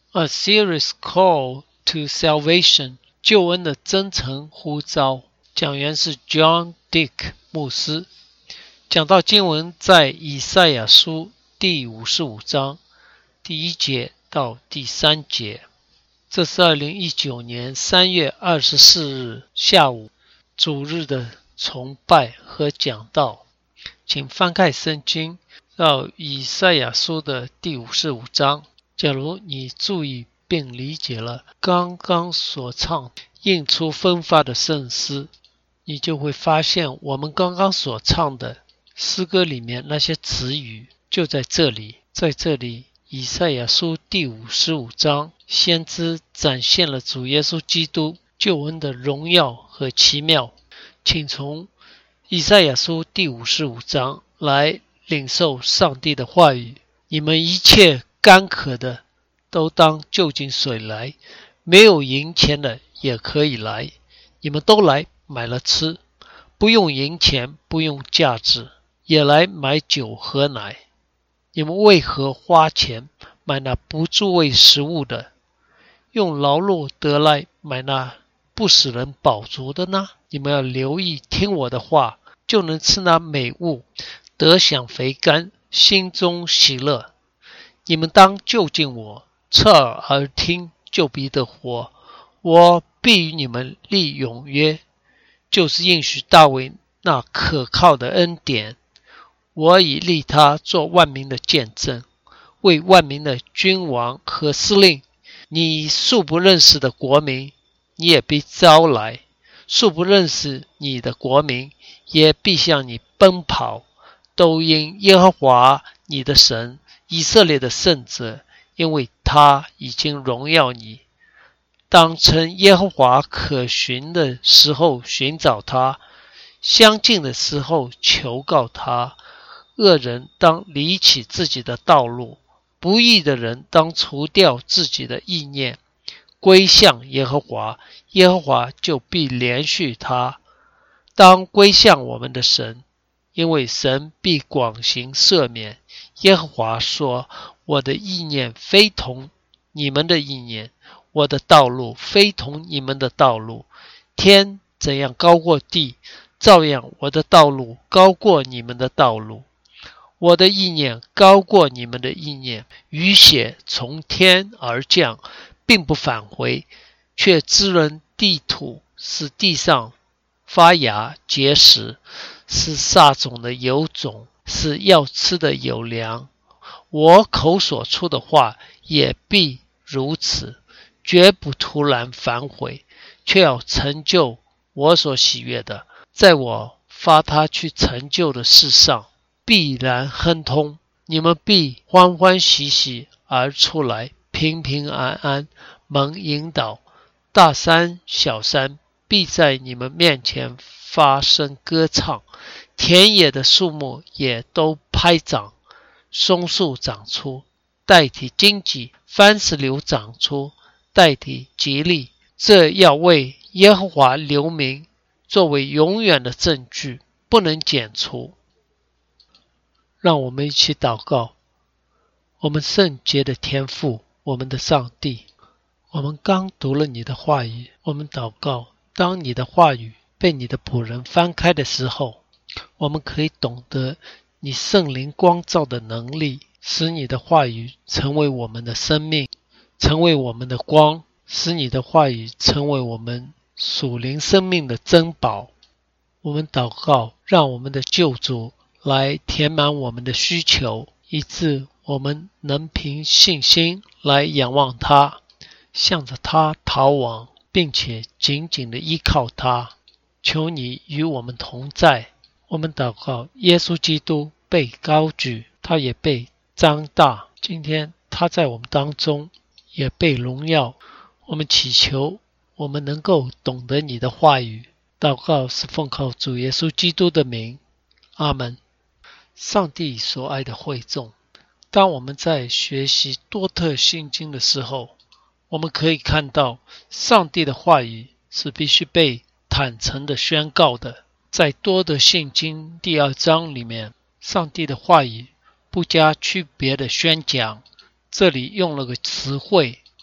A serious call to salvation， 救恩的真诚呼召。讲员是 John Dick 牧师。讲到经文在以赛亚书第55章第1节到第3节。这是2019年3月24日下午主日的崇拜和讲道。请翻开圣经到以赛亚书的第55章。假如你注意并理解了刚刚所唱映出分发的圣诗，你就会发现我们刚刚所唱的诗歌里面那些词语就在这里。在这里，以赛亚书第55章，先知展现了主耶稣基督救恩的荣耀和奇妙。请从以赛亚书第55章来领受上帝的话语。你们一切干渴的都当就近水来，没有银钱的也可以来，你们都来买了吃，不用银钱，不用价值，也来买酒和奶。你们为何花钱买那不足为食物的，用劳碌得来买那不使人饱足的呢？你们要留意听我的话，就能吃那美物，得享肥甘，心中喜乐。你们当就近我，侧耳而听，就必得活。我必与你们立永约，就是应许大卫那可靠的恩典。我已立他做万民的见证，为万民的君王和司令。你素不认识的国民，你也必招来；素不认识你的国民，也必向你奔跑。都因耶和华你的神，以色列的圣者，因为他已经荣耀你。当趁耶和华可寻的时候寻找他，相近的时候求告他。恶人当离弃自己的道路，不义的人当除掉自己的意念，归向耶和华，耶和华就必怜恤他。当归向我们的神，因为神必广行赦免。耶和华说，我的意念非同你们的意念，我的道路非同你们的道路。天怎样高过地，照样我的道路高过你们的道路，我的意念高过你们的意念。雨血从天而降，并不返回，却滋润地土，使地上发芽结实，使撒种的有种，使要吃的有粮。我口所出的话也必如此，绝不突然反悔，却要成就我所喜悦的。在我发他去成就的事上，必然亨通。你们必欢欢喜喜而出来，平平安安蒙引导。大山小山必在你们面前发声歌唱，田野的树木也都拍掌。松树长出代替荆棘，番石榴长出代替吉利。这要为耶和华留名，作为永远的证据，不能剪除。让我们一起祷告。我们圣洁的天父，我们的上帝，我们刚读了你的话语，我们祷告，当你的话语被你的仆人翻开的时候，我们可以懂得你圣灵光照的能力，使你的话语成为我们的生命，成为我们的光，使你的话语成为我们属灵生命的珍宝。我们祷告，让我们的救主来填满我们的需求，以致我们能凭信心来仰望他，向着他逃往，并且紧紧地依靠他。求你与我们同在。我们祷告，耶稣基督被高举，他也被张大，今天他在我们当中也被荣耀。我们祈求我们能够懂得你的话语。祷告是奉靠主耶稣基督的名，阿们。上帝所爱的会众，当我们在学习多特信经的时候，我们可以看到上帝的话语是必须被坦诚的宣告的。在多特信经第2章里面，上帝的话语不加区别的宣讲。这里用了个词汇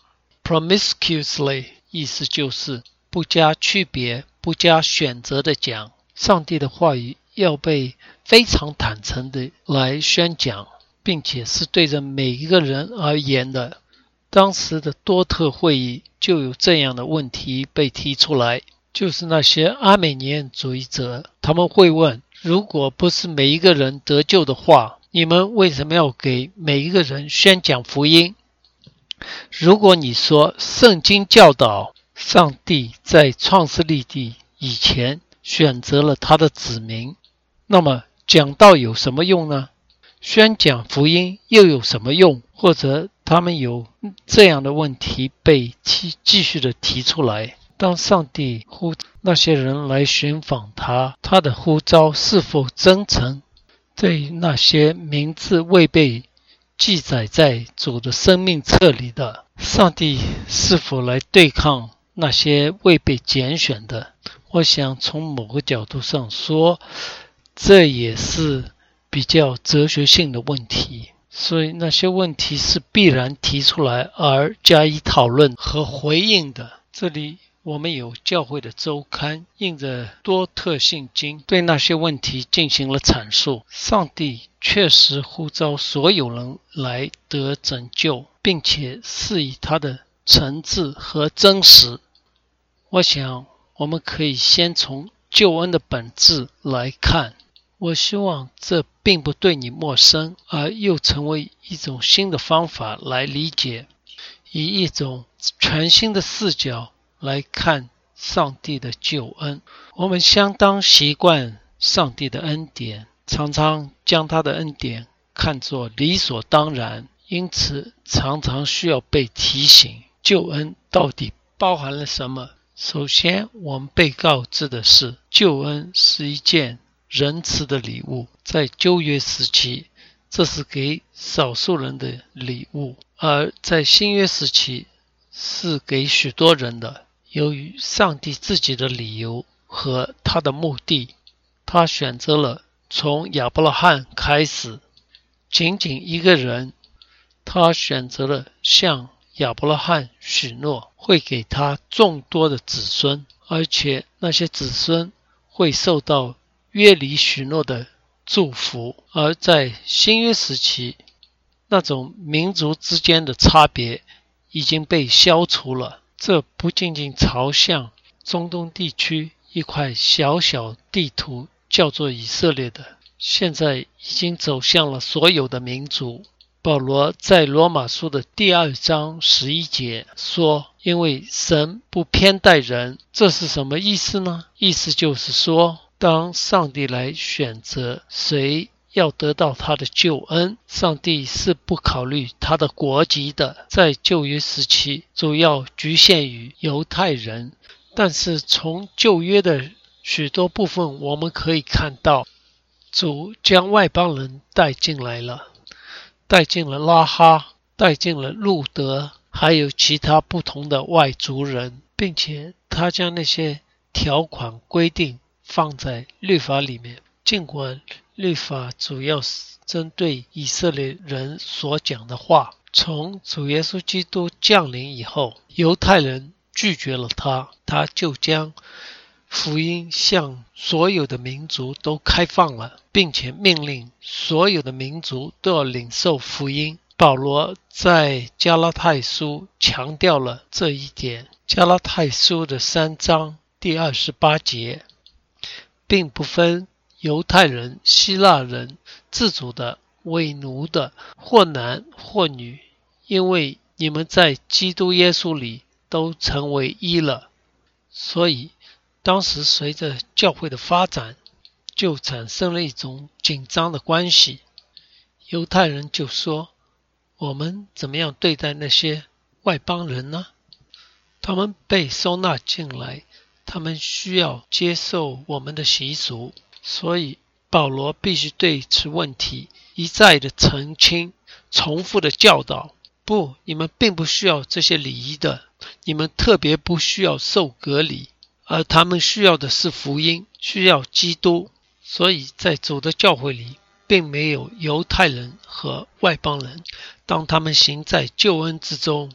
promiscuously， 意思就是不加区别、不加选择的讲。上帝的话语要被非常坦诚的来宣讲，并且是对着每一个人而言的。当时的多特会议就有这样的问题被提出来，就是那些阿美尼安主义者，他们会问，如果不是每一个人得救的话，你们为什么要给每一个人宣讲福音？如果你说圣经教导上帝在创世历地以前选择了他的子民，那么讲道有什么用呢？宣讲福音又有什么用？或者他们有这样的问题被继续的提出来，当上帝呼那些人来寻访他，他的呼召是否真诚？对那些名字未被记载在主的生命册里的，上帝是否来对抗那些未被拣选的？我想从某个角度上说，这也是比较哲学性的问题，所以那些问题是必然提出来而加以讨论和回应的。这里我们有教会的周刊，印着多特信经，对那些问题进行了阐述。上帝确实呼召所有人来得拯救，并且是以他的诚挚和真实。我想我们可以先从救恩的本质来看。我希望这并不对你陌生，而又成为一种新的方法来理解，以一种全新的视角来看上帝的救恩。我们相当习惯上帝的恩典，常常将他的恩典看作理所当然，因此常常需要被提醒，救恩到底包含了什么。首先，我们被告知的是，救恩是一件仁慈的礼物。在旧约时期，这是给少数人的礼物，而在新约时期是给许多人的。由于上帝自己的理由和他的目的，他选择了从亚伯拉罕开始，仅仅一个人，他选择了向亚伯拉罕许诺会给他众多的子孙，而且那些子孙会受到约里许诺的祝福。而在新约时期，那种民族之间的差别已经被消除了。这不仅仅朝向中东地区一块小小地图叫做以色列的，现在已经走向了所有的民族。保罗在罗马书的第2章11节说，因为神不偏待人。这是什么意思呢？意思就是说，当上帝来选择谁要得到他的救恩，上帝是不考虑他的国籍的。在旧约时期主要局限于犹太人，但是从旧约的许多部分我们可以看到，主将外邦人带进来了，带进了拉哈，带进了路德，还有其他不同的外族人，并且他将那些条款规定放在律法里面。尽管律法主要是针对以色列人所讲的话，从主耶稣基督降临以后，犹太人拒绝了他，他就将福音向所有的民族都开放了，并且命令所有的民族都要领受福音。保罗在加拉太书强调了这一点。加拉太书的3章第28节，并不分犹太人、希腊人、自主的、为奴的，或男或女，因为你们在基督耶稣里都成为一了。所以当时随着教会的发展，就产生了一种紧张的关系。犹太人就说，我们怎么样对待那些外邦人呢？他们被收纳进来，他们需要接受我们的习俗，所以保罗必须对此问题一再的澄清，重复的教导。不，你们并不需要这些礼仪的，你们特别不需要受割礼，而他们需要的是福音，需要基督。所以在主的教会里，并没有犹太人和外邦人。当他们行在救恩之中，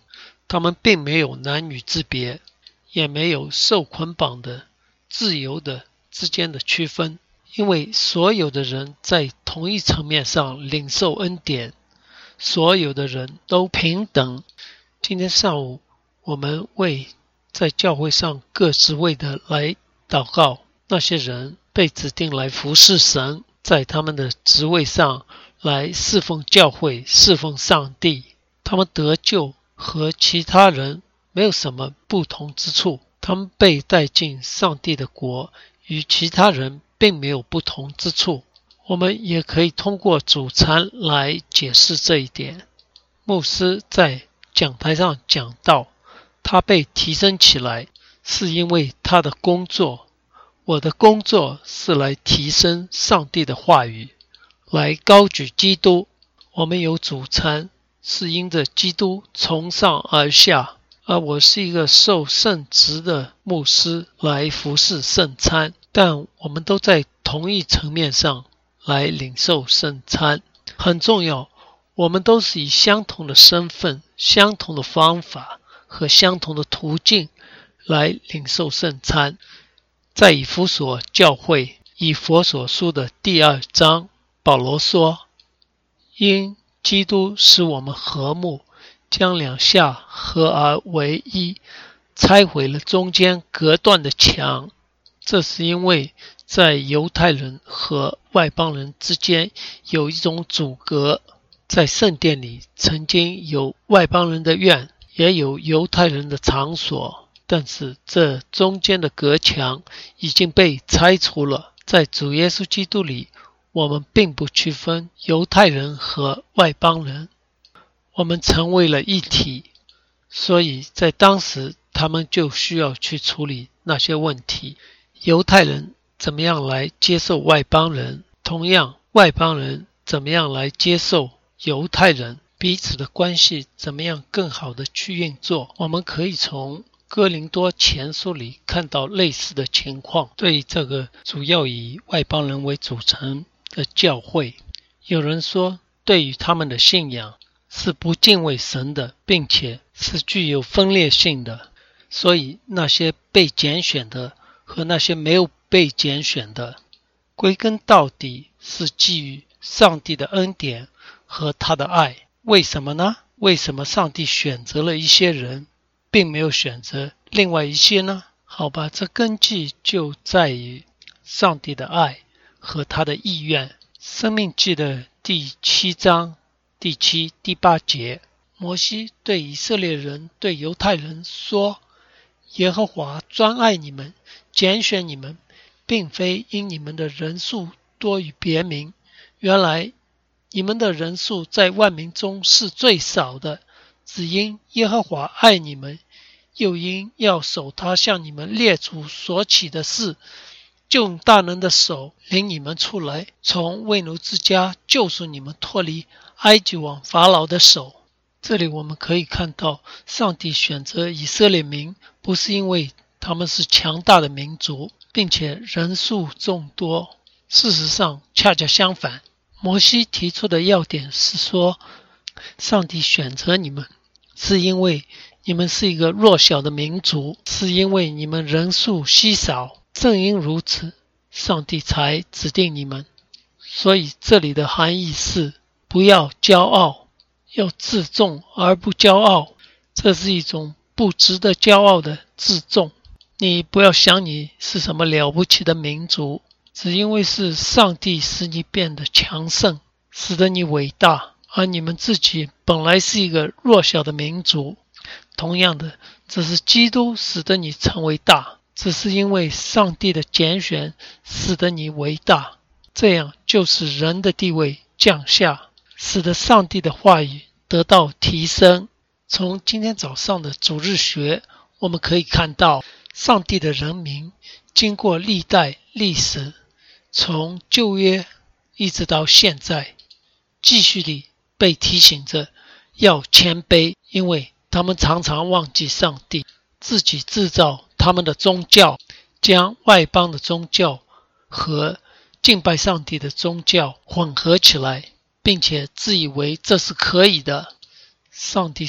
他们并没有男女之别，也没有受捆绑的、自由的之间的区分，因为所有的人在同一层面上领受恩典，所有的人都平等。今天上午我们为在教会上各职位的来祷告，那些人被指定来服侍神，在他们的职位上来侍奉教会，侍奉上帝，他们得救和其他人没有什么不同之处，他们被带进上帝的国，与其他人并没有不同之处。我们也可以通过主餐来解释这一点。牧师在讲台上讲到，他被提升起来是因为他的工作，我的工作是来提升上帝的话语，来高举基督。我们有主餐是因着基督从上而下，而我是一个受圣职的牧师来服侍圣餐，但我们都在同一层面上来领受圣餐。很重要，我们都是以相同的身份、相同的方法和相同的途径来领受圣餐。在以弗所教会以弗所书的第2章，保罗说，因基督使我们和睦，将两下合而为一，拆毁了中间隔断的墙。这是因为在犹太人和外邦人之间有一种阻隔，在圣殿里曾经有外邦人的院，也有犹太人的场所，但是这中间的隔墙已经被拆除了。在主耶稣基督里，我们并不区分犹太人和外邦人，我们成为了一体。所以在当时他们就需要去处理那些问题，犹太人怎么样来接受外邦人，同样外邦人怎么样来接受犹太人，彼此的关系怎么样更好的去运作。我们可以从哥林多前书里看到类似的情况。对这个主要以外邦人为组成的教会，有人说对于他们的信仰是不敬畏神的，并且是具有分裂性的，所以那些被拣选的和那些没有被拣选的，归根到底是基于上帝的恩典和他的爱。为什么呢？为什么上帝选择了一些人，并没有选择另外一些呢？好吧，这根基就在于上帝的爱和他的意愿。申命记的第7章第7、第8节，摩西对以色列人、对犹太人说，耶和华专爱你们，拣选你们，并非因你们的人数多于别民，原来你们的人数在万民中是最少的，只因耶和华爱你们，又因要守他向你们列祖所起的事，就用大能的手领你们出来，从为奴之家救赎你们，脱离埃及王法老的手。这里我们可以看到，上帝选择以色列民，不是因为他们是强大的民族，并且人数众多。事实上恰恰相反，摩西提出的要点是说，上帝选择你们是因为你们是一个弱小的民族，是因为你们人数稀少，正因如此，上帝才指定你们。所以这里的含义是，不要骄傲，要自重而不骄傲，这是一种不值得骄傲的自重。你不要想你是什么了不起的民族，只因为是上帝使你变得强盛，使得你伟大，而你们自己本来是一个弱小的民族。同样的，这是基督使得你成为大，只是因为上帝的拣选使得你为大，这样就是人的地位降下，使得上帝的话语得到提升。从今天早上的主日学，我们可以看到上帝的人民经过历代历史，从旧约一直到现在，继续地被提醒着要谦卑，因为他们常常忘记上帝，自己制造他们的宗教，将外邦的宗教和敬拜上帝的宗教混合起来，并且自以为这是可以的。上帝说，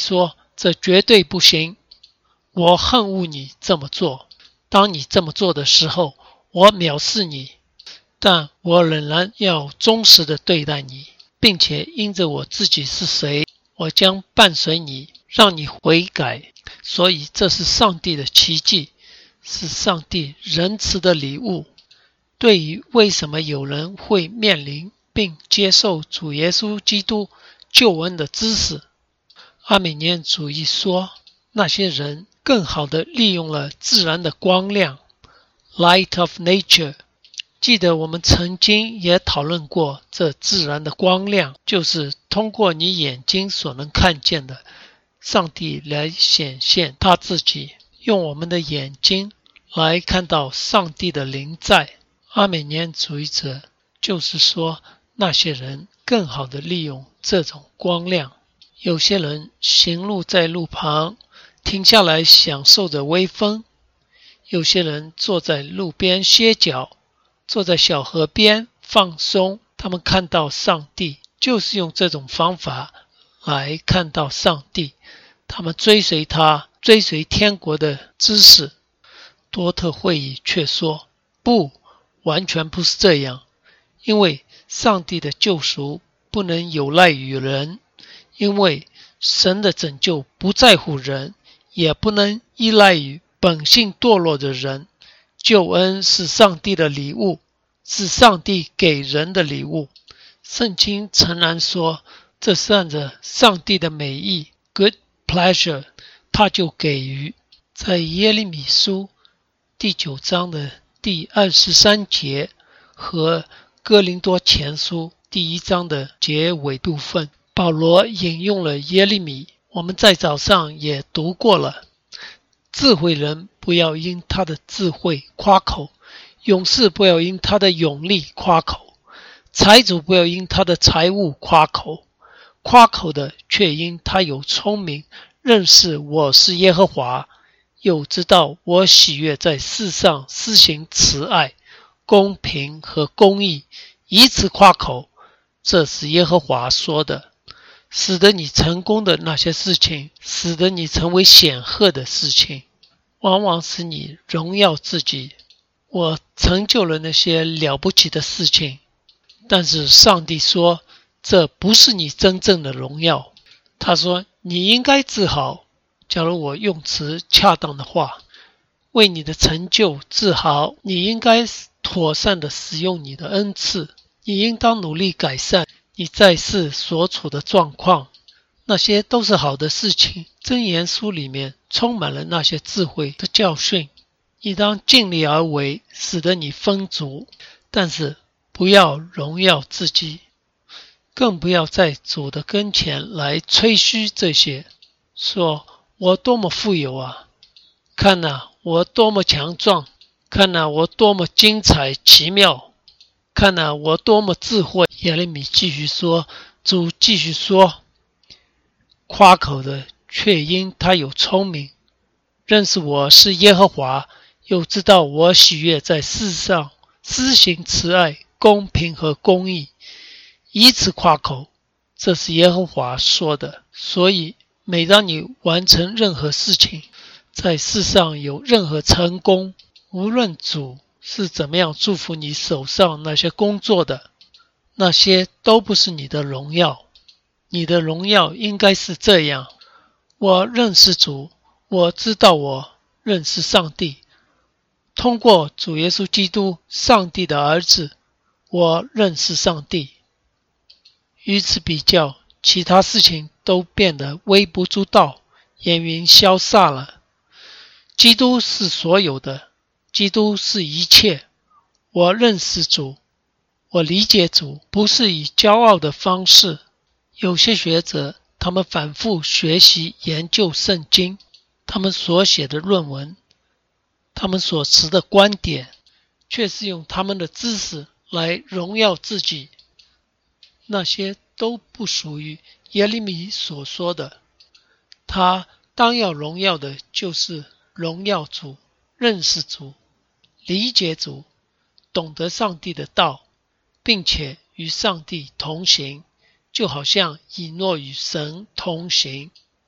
这绝对不行。我恨恶你这么做。当你这么做的时候，我藐视你，但我仍然要忠实地对待你，并且因着我自己是谁，我将伴随你，让你悔改。所以这是上帝的奇迹，是上帝仁慈的礼物。对于为什么有人会面临并接受主耶稣基督救恩的知识，阿美尼安主义说，那些人更好地利用了自然的光亮 Light of Nature。 记得我们曾经也讨论过，这自然的光亮就是通过你眼睛所能看见的上帝来显现他自己，用我们的眼睛来看到上帝的临在。阿美尼安主义者就是说，那些人更好地利用这种光亮。有些人行路在路旁，停下来享受着微风；有些人坐在路边歇脚，坐在小河边放松。他们看到上帝，就是用这种方法来看到上帝。他们追随他，追随天国的知识。多特会议却说，不，完全不是这样，因为上帝的救赎不能有赖于人，因为神的拯救不在乎人，也不能依赖于本性堕落的人。救恩是上帝的礼物，是上帝给人的礼物。圣经诚然说，这是按着上帝的美意 good pleasure， 他就给予。在耶利米书第9章的第23节和哥林多前书第1章的结尾部分，保罗引用了耶利米，我们在早上也读过了。智慧人不要因他的智慧夸口，勇士不要因他的勇力夸口，财主不要因他的财物夸口，夸口的却因他有聪明，认识我是耶和华，又知道我喜悦在世上施行慈爱、公平和公义，以此夸口。这是耶和华说的。使得你成功的那些事情，使得你成为显赫的事情，往往使你荣耀自己。我成就了那些了不起的事情，但是上帝说，这不是你真正的荣耀。他说，你应该自豪，假如我用词恰当的话，为你的成就自豪。你应该妥善地使用你的恩赐，你应当努力改善你在世所处的状况，那些都是好的事情。箴言书里面充满了那些智慧的教训，你当尽力而为，使得你丰足，但是不要荣耀自己，更不要在主的跟前来吹嘘这些，说我多么富有啊，看啊，我多么强壮，看啊，我多么精彩奇妙，看啊，我多么智慧。耶利米继续说，主继续说，夸口的却因他有聪明，认识我是耶和华，又知道我喜悦在世上施行慈爱、公平和公义，以此夸口。这是耶和华说的。所以每当你完成任何事情，在世上有任何成功，无论主是怎么样祝福你手上那些工作的，那些都不是你的荣耀。你的荣耀应该是这样，我认识主，我知道我认识上帝，通过主耶稣基督，上帝的儿子，我认识上帝。与此比较，其他事情都变得微不足道，烟云消散了。基督是所有的，基督是一切。我认识主，我理解主，不是以骄傲的方式。有些学者，他们反复学习研究圣经，他们所写的论文，他们所持的观点，却是用他们的知识来荣耀自己。那些都不属于耶利米所说的。他当要荣耀的就是荣耀主，认识主，理解主，懂得上帝的道，并且与上帝同行，就好像以诺与神同行。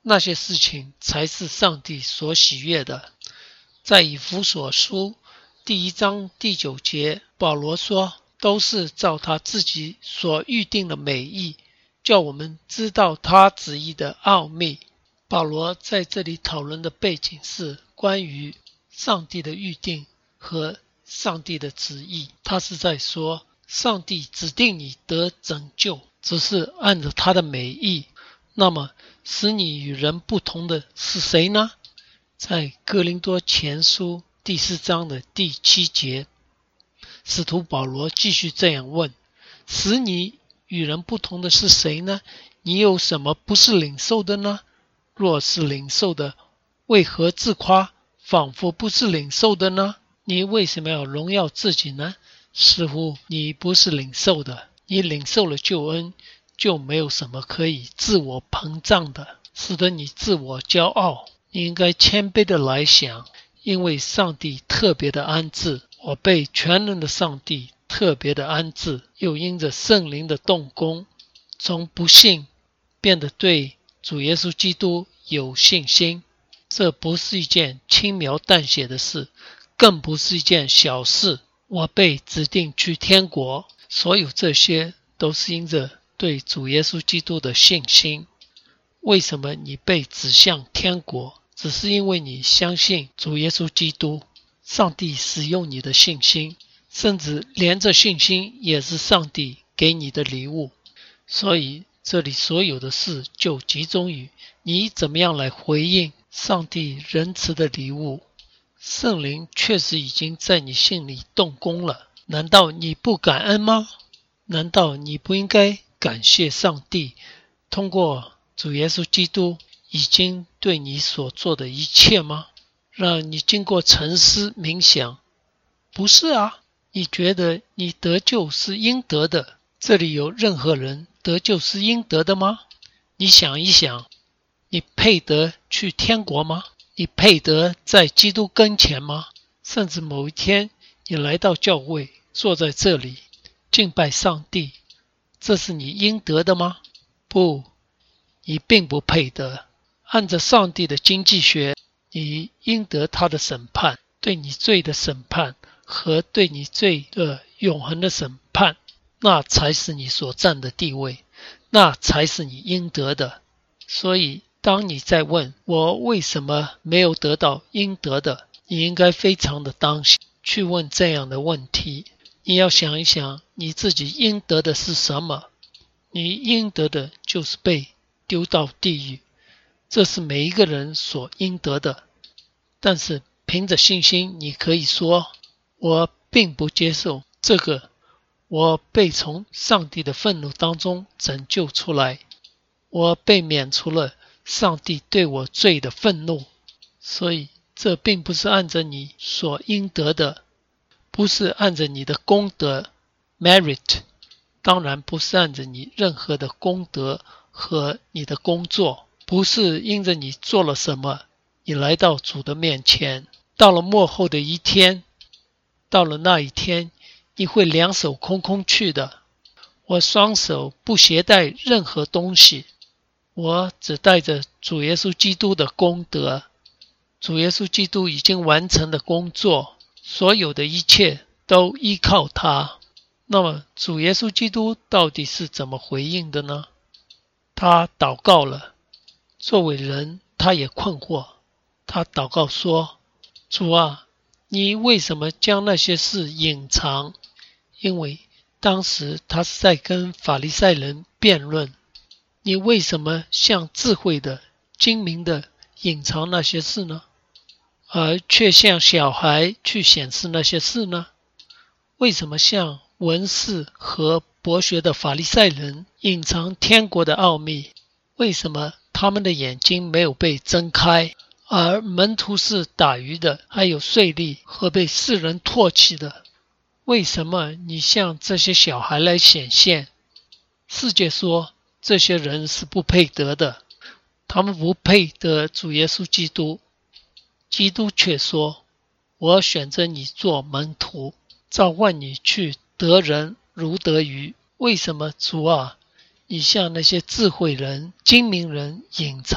那些事情才是上帝所喜悦的。在以弗所书第1章第9节，保罗说，都是照他自己所预定的美意，叫我们知道他旨意的奥秘。保罗在这里讨论的背景是关于上帝的预定和上帝的旨意。他是在说，上帝指定你得拯救，只是按着他的美意。那么使你与人不同的是谁呢？在哥林多前书第4章的第7节，使徒保罗继续这样问，使你与人不同的是谁呢？你有什么不是领受的呢？若是领受的，为何自夸，仿佛不是领受的呢？你为什么要荣耀自己呢？似乎你不是领受的。你领受了救恩，就没有什么可以自我膨胀的，使得你自我骄傲。你应该谦卑的来想，因为上帝特别的安置，我被全能的上帝特别的安置，又因着圣灵的动工，从不信变得对主耶稣基督有信心。这不是一件轻描淡写的事，更不是一件小事。我被指定去天国，所有这些都是因着对主耶稣基督的信心。为什么你被指向天国？只是因为你相信主耶稣基督。上帝使用你的信心，甚至连这信心也是上帝给你的礼物。所以这里所有的事就集中于你怎么样来回应上帝仁慈的礼物。圣灵确实已经在你心里动工了，难道你不感恩吗？难道你不应该感谢上帝通过主耶稣基督已经对你所做的一切吗？让你经过沉思冥想，不是啊，你觉得你得救是应得的。这里有任何人得救是应得的吗？你想一想，你配得去天国吗？你配得在基督跟前吗？甚至某一天你来到教会，坐在这里敬拜上帝，这是你应得的吗？不，你并不配得。按着上帝的经济学，你应得他的审判，对你罪的审判和对你罪的永恒的审判，那才是你所占的地位，那才是你应得的。所以当你在问我为什么没有得到应得的，你应该非常的当心去问这样的问题。你要想一想，你自己应得的是什么？你应得的就是被丢到地狱，这是每一个人所应得的。但是凭着信心，你可以说，我并不接受这个，我被从上帝的愤怒当中拯救出来，我被免除了上帝对我罪的愤怒。所以这并不是按着你所应得的，不是按着你的功德 merit， 当然不是按着你任何的功德和你的工作，不是因着你做了什么你来到主的面前。到了末后的一天，到了那一天，你会两手空空去的。我双手不携带任何东西，我只带着主耶稣基督的功德，主耶稣基督已经完成的工作，所有的一切都依靠他。那么主耶稣基督到底是怎么回应的呢？他祷告了，作为人他也困惑，他祷告说，主啊，你为什么将那些事隐藏？因为当时他是在跟法利赛人辩论，你为什么向智慧的、精明的隐藏那些事呢？而却向小孩去显示那些事呢？为什么向文士和博学的法利赛人隐藏天国的奥秘？为什么他们的眼睛没有被睁开，而门徒是打鱼的，还有税吏和被世人唾弃的？为什么你向这些小孩来显现？世界说这些人是不配得的，他们不配得主耶稣基督。基督却说，我选择你做门徒，召唤你去得人如得鱼。为什么主啊，你向那些智慧人、精明人隐藏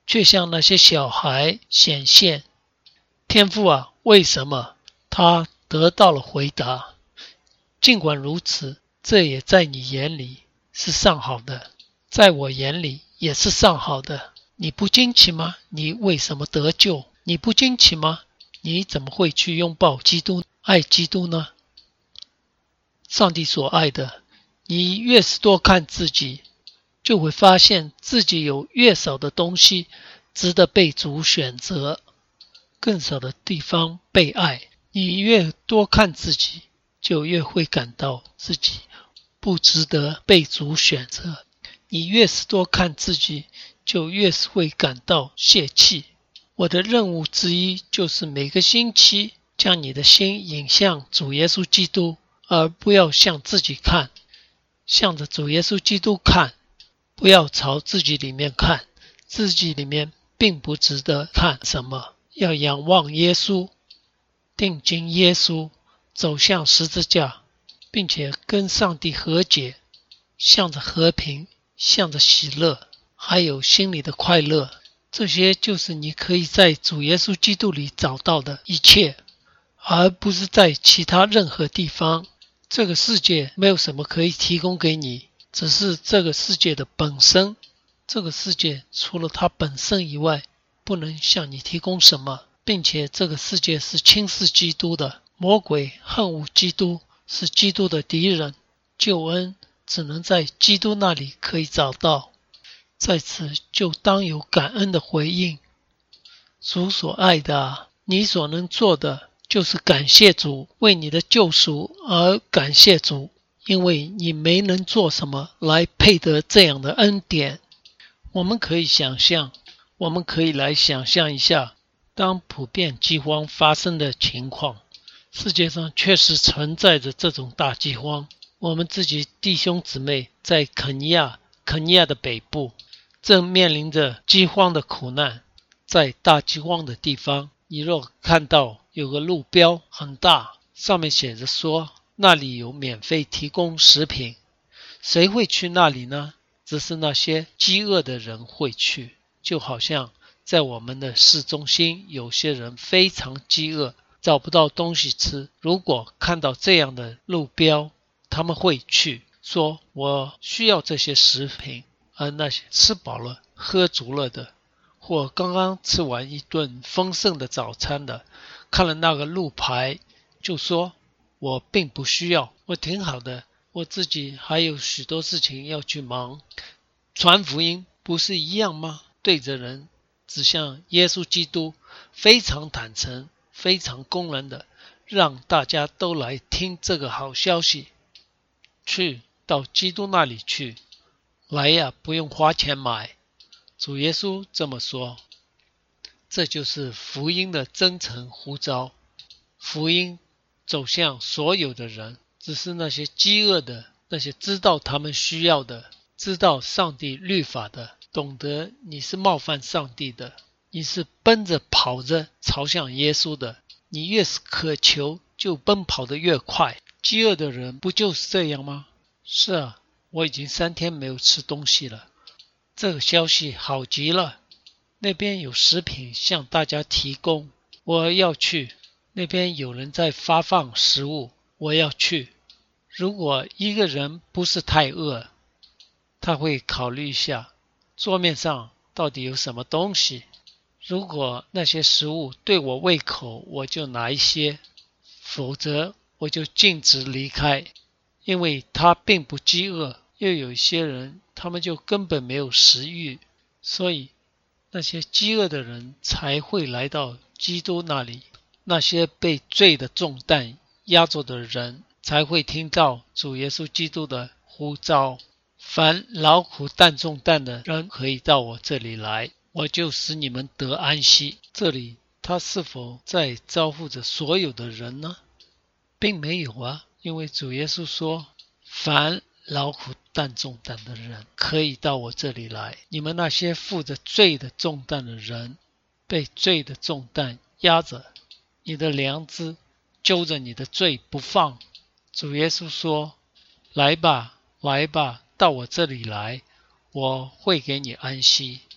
却向那些小孩显现。天父啊，为什么？他得到了回答。尽管如此，这也在你眼里是上好的，在我眼里也是上好的。你不惊奇吗？你为什么得救？你不惊奇吗？你怎么会去拥抱基督、爱基督呢？上帝所爱的，你越是多看自己，就会发现自己有越少的东西值得被主选择，更少的地方被爱。你越多看自己，就越会感到自己不值得被主选择。你越是多看自己，就越是会感到泄气。我的任务之一就是每个星期将你的心引向主耶稣基督，而不要向自己看，向着主耶稣基督看，不要朝自己里面看，自己里面并不值得看什么。要仰望耶稣，定睛耶稣，走向十字架，并且跟上帝和解，向着和平，向着喜乐，还有心里的快乐。这些就是你可以在主耶稣基督里找到的一切，而不是在其他任何地方。这个世界没有什么可以提供给你，只是这个世界的本身。这个世界除了它本身以外，不能向你提供什么，并且这个世界是轻视基督的，魔鬼恨恶基督，是基督的敌人。救恩只能在基督那里可以找到，在此就当有感恩的回应。主所爱的啊，你所能做的就是感谢主，为你的救赎而感谢主，因为你没能做什么来配得这样的恩典。我们可以来想象一下，当普遍饥荒发生的情况，世界上确实存在着这种大饥荒。我们自己弟兄姊妹在肯尼亚的北部，正面临着饥荒的苦难。在大饥荒的地方，你若看到有个路标很大，上面写着说那里有免费提供食品，谁会去那里呢？只是那些饥饿的人会去。就好像在我们的市中心，有些人非常饥饿，找不到东西吃，如果看到这样的路标，他们会去说我需要这些食品。而那些吃饱了喝足了的，或刚刚吃完一顿丰盛的早餐的，看了那个路牌就说我并不需要，我挺好的，我自己还有许多事情要去忙。传福音不是一样吗？对着人指向耶稣基督，非常坦诚，非常公然的让大家都来听这个好消息，去到基督那里去，来呀，不用花钱买。主耶稣这么说，这就是福音的真诚呼召。福音走向所有的人，只是那些饥饿的，那些知道他们需要的，知道上帝律法的，懂得你是冒犯上帝的，你是奔着跑着朝向耶稣的，你越是渴求，就奔跑得越快。饥饿的人不就是这样吗？是啊，我已经3天没有吃东西了。这个消息好极了，那边有食品向大家提供，我要去。那边有人在发放食物，我要去。如果一个人不是太饿，他会考虑一下桌面上到底有什么东西。如果那些食物对我胃口，我就拿一些，否则我就径直离开，因为他并不饥饿。又有一些人，他们就根本没有食欲，所以那些饥饿的人才会来到基督那里。那些被罪的重担压着的人才会听到主耶稣基督的呼召，凡劳苦担重担的人可以到我这里来，我就使你们得安息。这里他是否在招呼着所有的人呢？并没有啊，因为主耶稣说凡劳苦担重担的人可以到我这里来。你们那些负着罪的重担的人，被罪的重担压着，你的良知揪着你的罪不放。主耶稣说来吧，来吧，到我这里来，我会给你安息。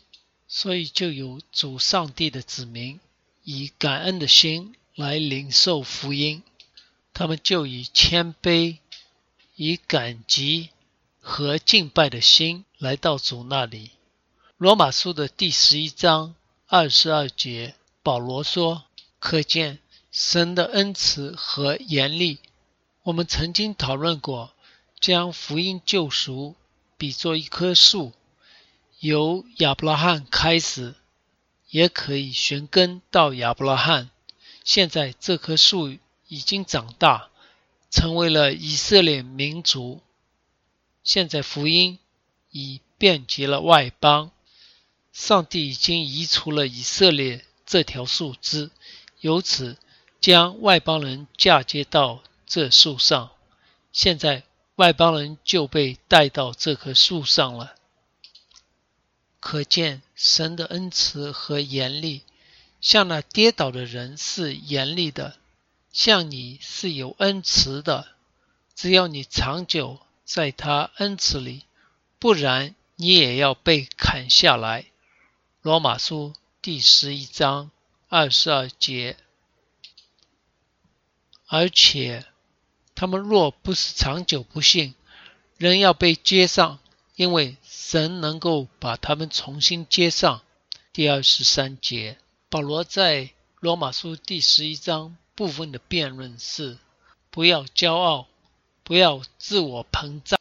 所以就有主上帝的子民以感恩的心来领受福音，他们就以谦卑、以感激和敬拜的心来到主那里。罗马书的第11章22节，保罗说，可见神的恩慈和严厉。我们曾经讨论过，将福音救赎比作一棵树，由亚伯拉罕开始，也可以寻根到亚伯拉罕。现在这棵树已经长大，成为了以色列民族。现在福音已遍及了外邦，上帝已经移除了以色列这条树枝，由此将外邦人嫁接到这树上。现在外邦人就被带到这棵树上了。可见神的恩慈和严厉，向那跌倒的人是严厉的，向你是有恩慈的，只要你长久在他恩慈里，不然你也要被砍下来。罗马书第11章22节。而且他们若不是长久不信，仍要被接上，因为神能够把他们重新接上。第23节，保罗在罗马书第11章部分的辩论是：不要骄傲，不要自我膨胀。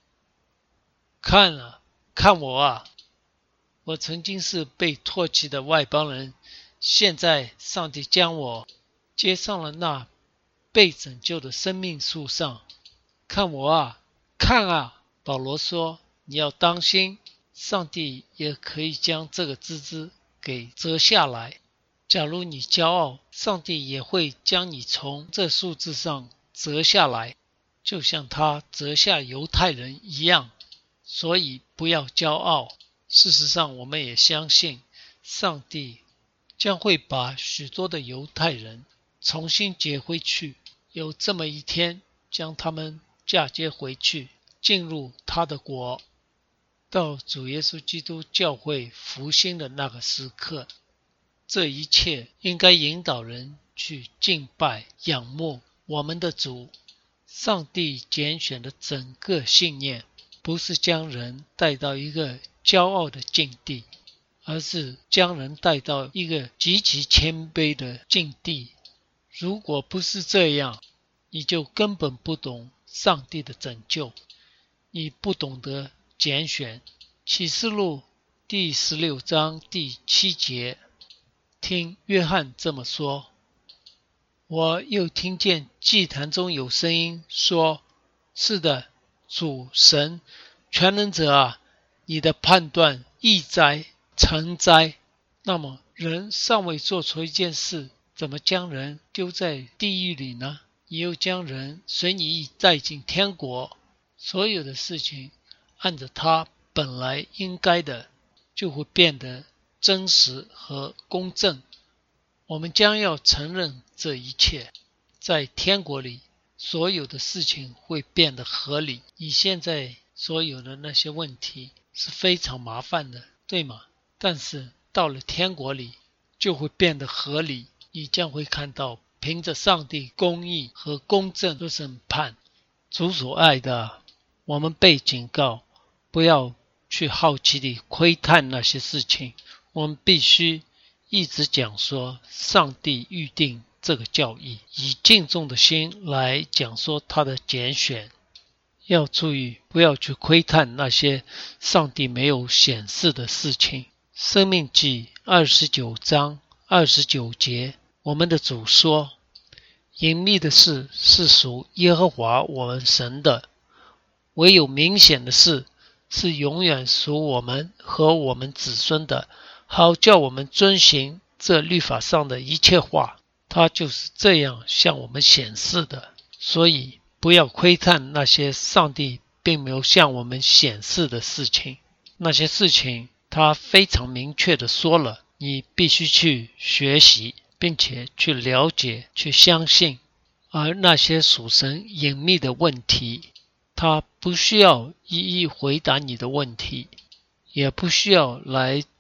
看我啊，我曾经是被唾弃的外邦人，现在上帝将我接上了那被拯救的生命树上。看我啊，看啊！保罗说，你要当心，上帝也可以将这个枝枝给折下来。假如你骄傲，上帝也会将你从这树枝上折下来，就像他折下犹太人一样。所以不要骄傲。事实上，我们也相信上帝将会把许多的犹太人重新接回去，有这么一天，将他们嫁接回去，进入他的国，到主耶稣基督教会复兴的那个时刻。这一切应该引导人去敬拜仰慕我们的主。上帝拣选的整个信念，不是将人带到一个骄傲的境地，而是将人带到一个极其谦卑的境地。如果不是这样，你就根本不懂上帝的拯救，你不懂得拣选。启示录第16章第7节，听约翰这么说，我又听见祭坛中有声音说，是的，主神全能者啊，你的判断义哉，诚哉。那么人尚未做出一件事，怎么将人丢在地狱里呢？你又将人随你意带进天国。所有的事情按着他本来应该的，就会变得真实和公正。我们将要承认这一切，在天国里所有的事情会变得合理。你现在所有的那些问题是非常麻烦的，对吗？但是到了天国里就会变得合理，你将会看到凭着上帝公义和公正的审判。主所爱的，我们被警告不要去好奇地窥探那些事情，我们必须一直讲说上帝预定这个教义，以敬重的心来讲说他的拣选。要注意不要去窥探那些上帝没有显示的事情。申命记29章29节，我们的主说，隐秘的事是属耶和华我们神的，唯有明显的事是永远属我们和我们子孙的，好叫我们遵行这律法上的一切话。他就是这样向我们显示的。所以不要窥探那些上帝并没有向我们显示的事情。那些事情他非常明确地说了，你必须去学习，并且去了解，去相信。而那些属神隐秘的问题，他不需要一一回答你的问题，也不需要来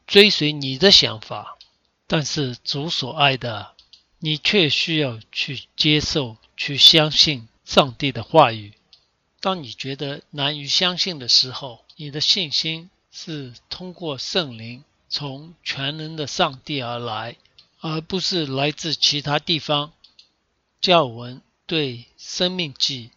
追随你的想法，但是主所爱的，你却需要去接受、去相信上帝的话语。当你觉得难于相信的时候，你的信心是通过圣灵从全能的上帝而来，而不是来自其他地方。加尔文对申命记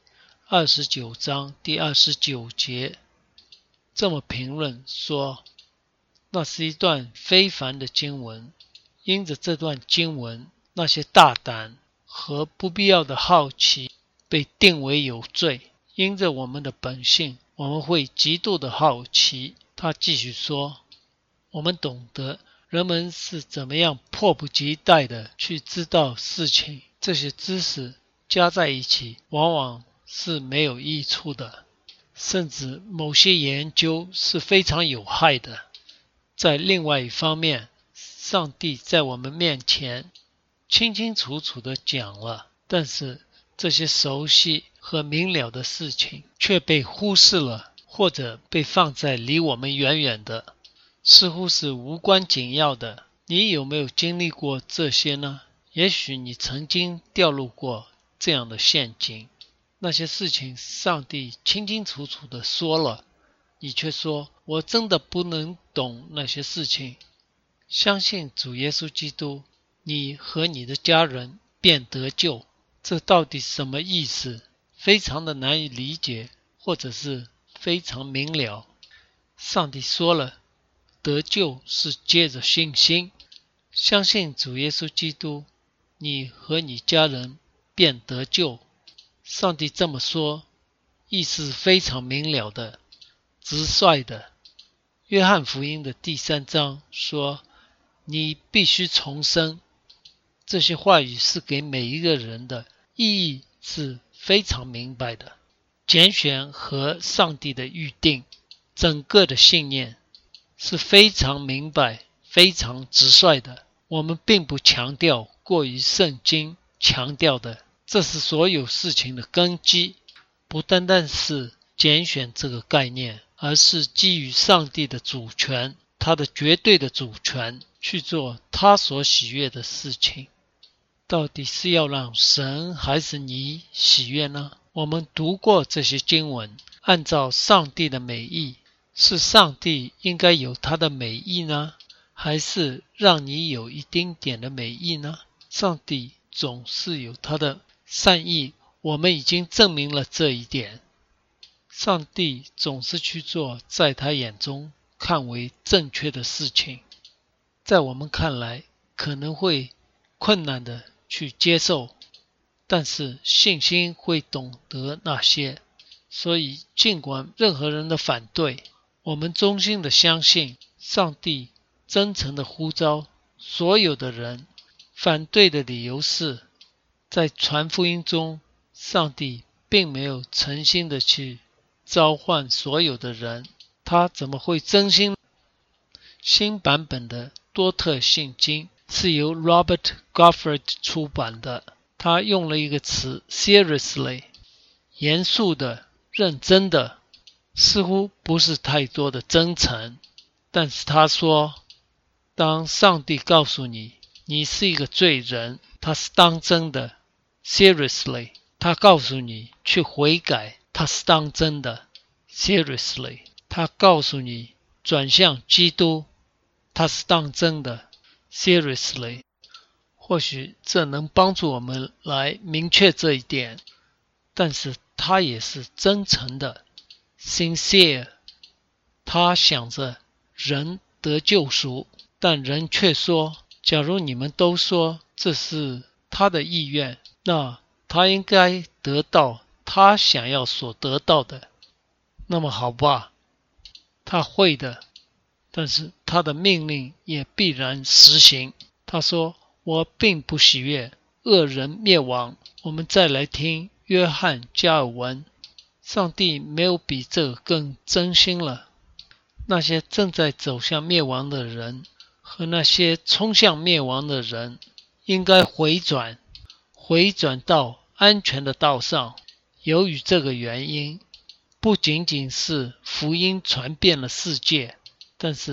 29章第29节这么评论说，那是一段非凡的经文，因着这段经文，那些大胆和不必要的好奇被定为有罪。因着我们的本性，我们会极度的好奇。他继续说，我们懂得人们是怎么样迫不及待的去知道事情，这些知识加在一起往往是没有益处的，甚至某些研究是非常有害的。在另外一方面，上帝在我们面前清清楚楚地讲了，但是这些熟悉和明了的事情却被忽视了，或者被放在离我们远远的，似乎是无关紧要的。你有没有经历过这些呢？也许你曾经掉入过这样的陷阱，那些事情上帝清清楚楚地说了，你却说我真的不能懂那些事情。相信主耶稣基督，你和你的家人便得救，这到底什么意思？非常的难以理解，或者是非常明了。上帝说了，得救是借着信心，相信主耶稣基督，你和你家人便得救。上帝这么说，意思是非常明了的，直率的。约翰福音的第3章说，你必须重生。这些话语是给每一个人的，意义是非常明白的。拣选和上帝的预定，整个的信念是非常明白、非常直率的。我们并不强调过于圣经强调的，这是所有事情的根基，不单单是拣选这个概念，而是基于上帝的主权，他的绝对的主权，去做他所喜悦的事情。到底是要让神还是你喜悦呢？我们读过这些经文，按照上帝的美意，是上帝应该有他的美意呢，还是让你有一丁点的美意呢？上帝总是有他的善意，我们已经证明了这一点。上帝总是去做在他眼中看为正确的事情，在我们看来可能会困难的去接受，但是信心会懂得那些。所以尽管任何人的反对，我们衷心的相信上帝真诚的呼召所有的人。反对的理由是，在传福音中，上帝并没有诚心的去召唤所有的人，他怎么会真心？新版本的多特信经是由 Robert Goffard 出版的，他用了一个词 seriously， 严肃的、认真的，似乎不是太多的真诚。但是他说，当上帝告诉你你是一个罪人，他是当真的 seriously， 他告诉你去悔改，他是当真的 seriously， 他告诉你转向基督，他是当真的 seriously。 或许这能帮助我们来明确这一点，但是他也是真诚的 sincere， 他想着人得救赎，但人却说，假如你们都说这是他的意愿，那他应该得到他想要所得到的。那么好吧，他会的，但是他的命令也必然实行。他说，我并不喜悦恶人灭亡。我们再来听约翰加尔文，上帝没有比这个更真心了。那些正在走向灭亡的人和那些冲向灭亡的人，应该回转到安全的道上。由于这个原因，不仅仅是福音传遍了世界，但是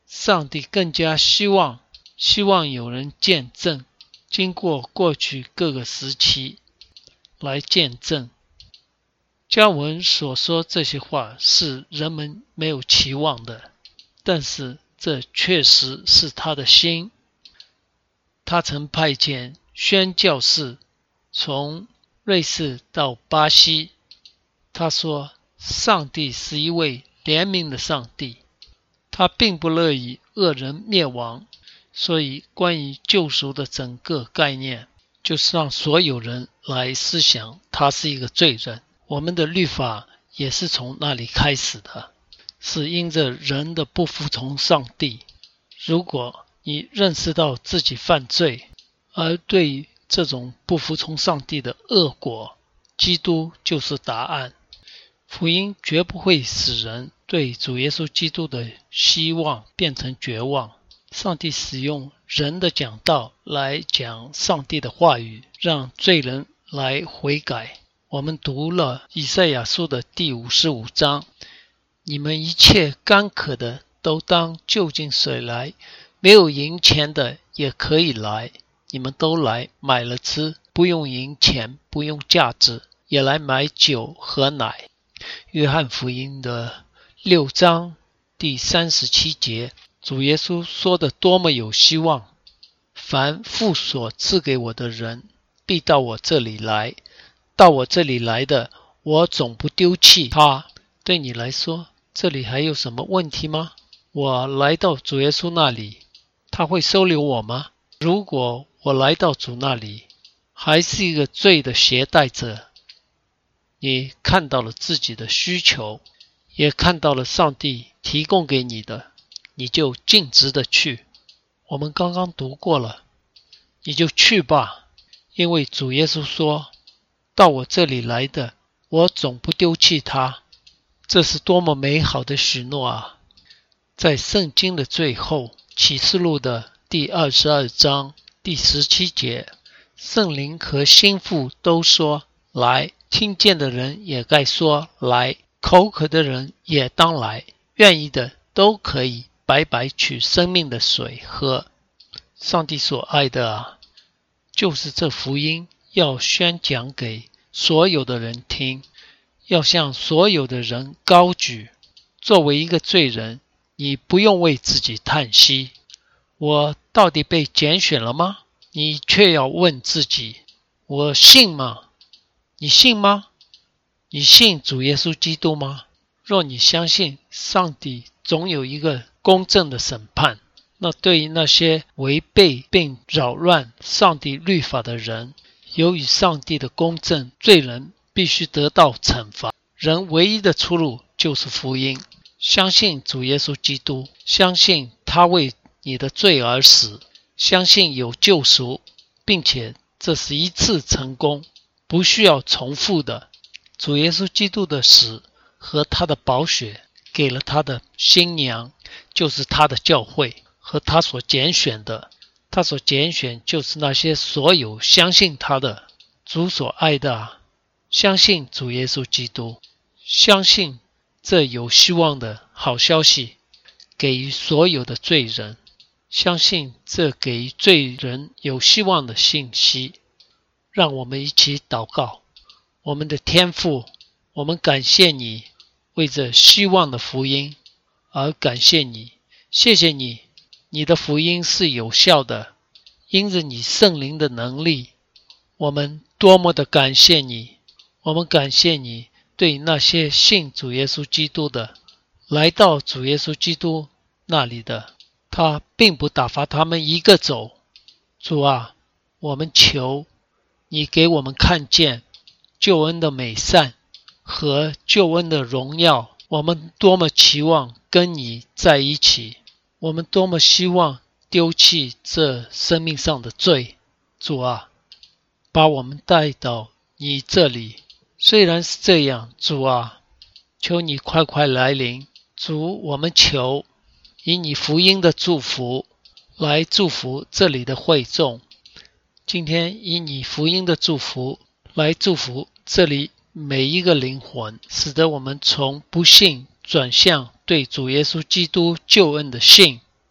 上帝更加希望有人见证，经过过去各个时期来见证。加尔文所说这些话是人们没有期望的，但是这确实是他的心。他曾派遣宣教士从瑞士到巴西。他说，上帝是一位怜悯的上帝，他并不乐意恶人灭亡，所以关于救赎的整个概念就是让所有人来思想他是一个罪人。我们的律法也是从那里开始的，是因着人的不服从上帝。如果你认识到自己犯罪，而对于这种不服从上帝的恶果，基督就是答案。福音绝不会使人对主耶稣基督的希望变成绝望。上帝使用人的讲道来讲上帝的话语，让罪人来悔改。我们读了以赛亚书的第55章，你们一切干渴的都当就近水来，没有银钱的也可以来，你们都来买了吃，不用银钱，不用价值，也来买酒和奶。约翰福音的6章第37节，主耶稣说的多么有希望，凡父所赐给我的人必到我这里来，到我这里来的，我总不丢弃他。对你来说，这里还有什么问题吗？我来到主耶稣那里，他会收留我吗？如果我来到主那里，还是一个罪的携带者，你看到了自己的需求，也看到了上帝提供给你的，你就尽职的去。我们刚刚读过了，你就去吧，因为主耶稣说，到我这里来的，我总不丢弃他。这是多么美好的许诺啊！在圣经的最后，启示录的第22章第17节，圣灵和心腹都说来，听见的人也该说来，口渴的人也当来，愿意的都可以白白取生命的水喝。上帝所爱的啊，就是这福音要宣讲给所有的人听，要向所有的人高举。作为一个罪人，你不用为自己叹息，我到底被拣选了吗？你却要问自己，我信吗？你信吗？你信主耶稣基督吗？若你相信上帝总有一个公正的审判，那对于那些违背并扰乱上帝律法的人，由于上帝的公正，罪人必须得到惩罚。人唯一的出路就是福音，相信主耶稣基督，相信他为你的罪而死，相信有救赎，并且这是一次成功，不需要重复的。主耶稣基督的死和他的宝血给了他的新娘，就是他的教会和他所拣选的。他所拣选就是那些所有相信他的。主所爱的啊，相信主耶稣基督，相信这有希望的好消息给予所有的罪人，相信这给予罪人有希望的信息。让我们一起祷告。我们的天父，我们感谢你为这希望的福音而感谢你，谢谢你，你的福音是有效的，因着你圣灵的能力，我们多么的感谢你。我们感谢你对那些信主耶稣基督的，来到主耶稣基督那里的，他并不打发他们一个走。主啊，我们求你给我们看见救恩的美善和救恩的荣耀，我们多么期望跟你在一起，我们多么希望丢弃这生命上的罪。主啊，把我们带到你这里。虽然是这样，主啊，求你快快来临。主，我们求以你福音的祝福来祝福这里的会众，今天以你福音的祝福来祝福这里每一个灵魂，使得我们从不信转向对主耶稣基督救恩的信。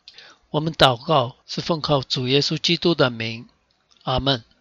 我们祷告是奉靠主耶稣基督的名，阿们。